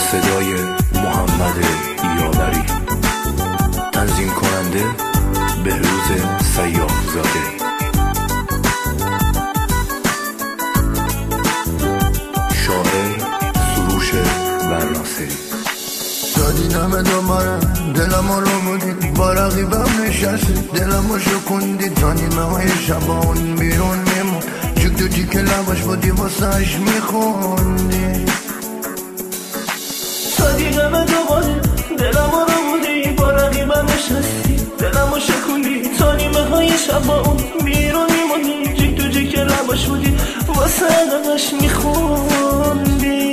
صدای محمد یاوری، تنظیم کننده بهروز سیاح‌زاده. شاعر سروش ورناصری. دادی دم دوباره دلم رو بودی، با رقیبم نشستی، دلمو شکوندی تا نیمه های شبان بیرون میمون، چک تو چیک لباش بودی واسهش میخوندی. دادی دم دوباره دلم رو بودی، با رقیبم نشستی، دلمو شکوندی تا نیمه های شبان بیرون میمونی، چک تو چیک لباش بودی واسهش میخوندی.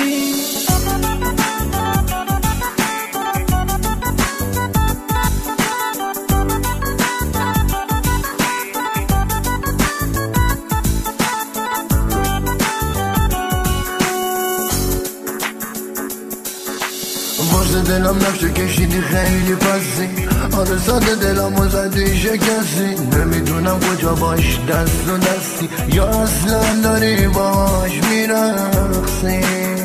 واسه دلم نقشه کشیدی خیلی پسی، آره ساده دلمو زدی شکستی، نمیدونم کجا باش دست و دستی یا اصلا داری باش میرقصی.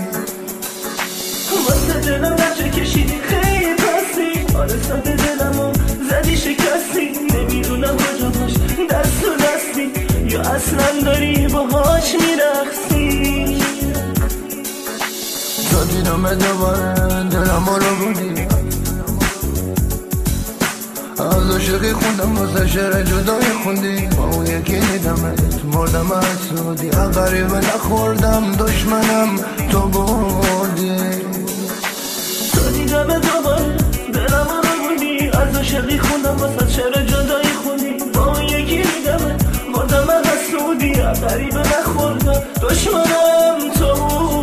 واسه دلم نقشه کشیدی خیلی پسی، آره ساده دلمو زدی شکستی، نمیدونم کجا باش دست و دستی یا اصلا داری باهاش میرقصی. تا دیدم دوباره دلم رو بودی، از عاشقی خوندم واسه شعر جدایی خوندی، با اون یکی دیدمت مردم از سودی، غریبه نخوردم دشمنم تو بردی. تا دیدم دوباره دلم رو بودی، از عاشقی خوندم واسه شعر جدایی خوندی، با اون یکی دیدمت مردم از سودی، غریبه نخوردم دشمنم تو بردی.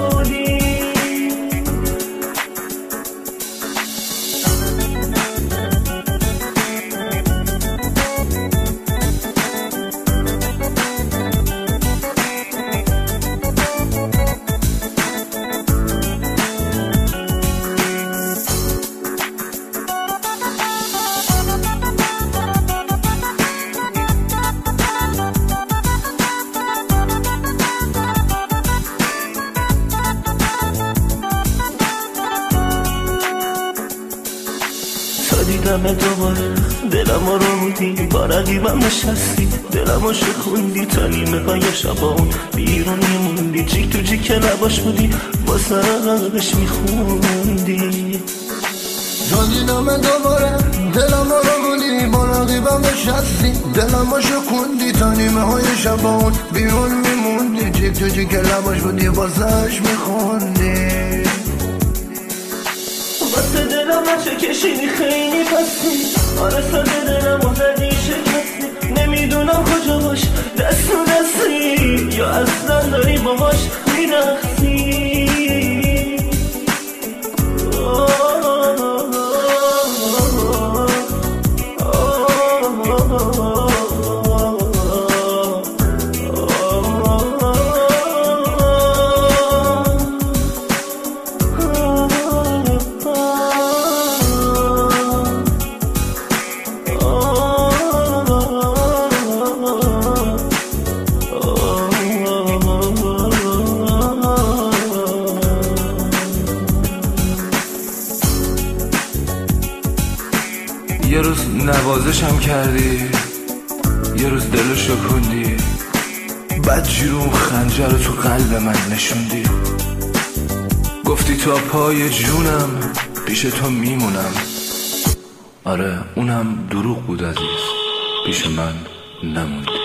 دیدم دوباره دلم رو بودی، با رقیبم نشستی، دلمو شکوندی تا نیمه های شبان بیرون میموندی، جیک تو جیک لباش بودی واسه قلبش میخوندی. تا دیدم دوباره دلم رو بودی، با رقیبم نشستی، دلمو شکوندی تا نیمه های شبان بیرون میموندی، جیک تو جیک لباش بودی واسهش میخوندی. واسه دلم نقشه کشیدی خیلی پسی، آره ساده دلمو زدی شکستی، نمیدونم کجا باش دست و دستی یا اصلا داری باهاش میرقصی. یه روز نوازشم کردی، یه روز دلو شکوندی، بعد جیرون خنجر رو تو قلب من نشوندی، گفتی تا پای جونم پیش تو میمونم. آره اونم دروغ بود عزیز، پیش من نموندی.